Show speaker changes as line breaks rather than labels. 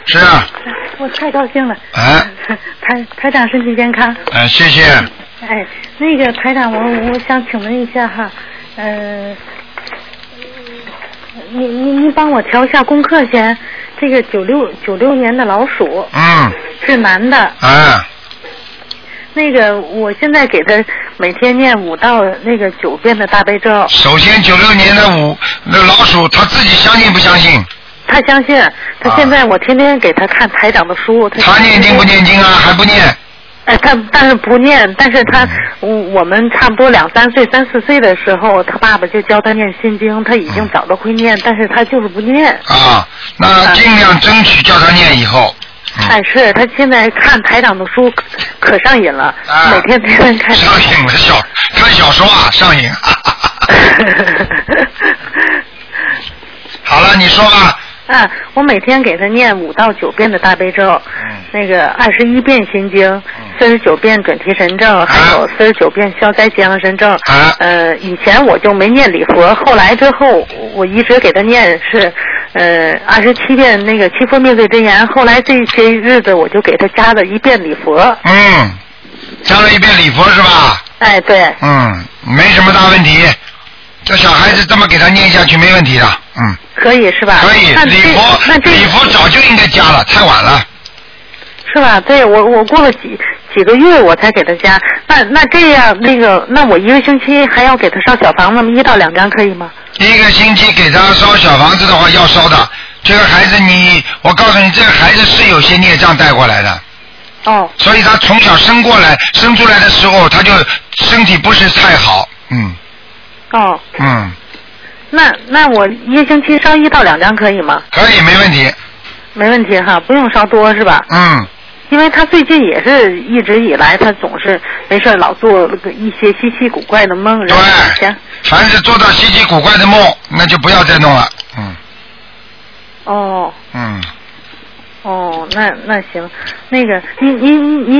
是啊。
我太高兴了。
哎。
台长身体健康。
谢谢。
哎，那个台长，我想请问一下哈，你帮我调一下功课先。这个96年的老鼠。是男的。那个我现在给他每天念5到9遍的大悲咒。首先
96年的那老鼠他自己相信不相信？
他相信，他现在我天天给他看台长的书。
他念经不念经啊？还不念？
但是不念，但是他我们差不多2、3岁、3、4岁的时候，他爸爸就教他念心经，他已经早都会念，但是他就是不念。
那尽量争取叫他念以后。
是他现在看台长的书可上瘾了，每天看。
上瘾了，看小说啊，上瘾。好了，你说吧。
我每天给他念5到9遍的大悲咒，那个21遍心经，49遍准提神咒，还有49遍消灾吉祥神咒。以前我就没念礼佛，后来之后我一直给他念是27遍那个七佛灭罪真言，后来这些日子我就给他加了1遍礼佛。
加了1遍礼佛是吧？
对。
没什么大问题，这小孩子这么给他念下去没问题的。
可以是吧？
可以，礼佛早就应该加了，太晚了。
是吧？对，我过了几个月我才给他加。那这样那我1个星期还要给他烧小房子1到2张可以吗
？1个星期给他烧小房子的话要烧的。这个孩子我告诉你，这个孩子是有些孽障带过来的。所以他从小生出来的时候他就身体不是太好。
那我1个星期烧1到2张可以吗？
可以，没问题。
没问题哈，不用烧多是吧？因为他最近也是一直以来他总是没事老做一些稀奇古怪的梦。
对，凡是做到稀奇古怪的梦，那就不要再弄了。
那行，那个您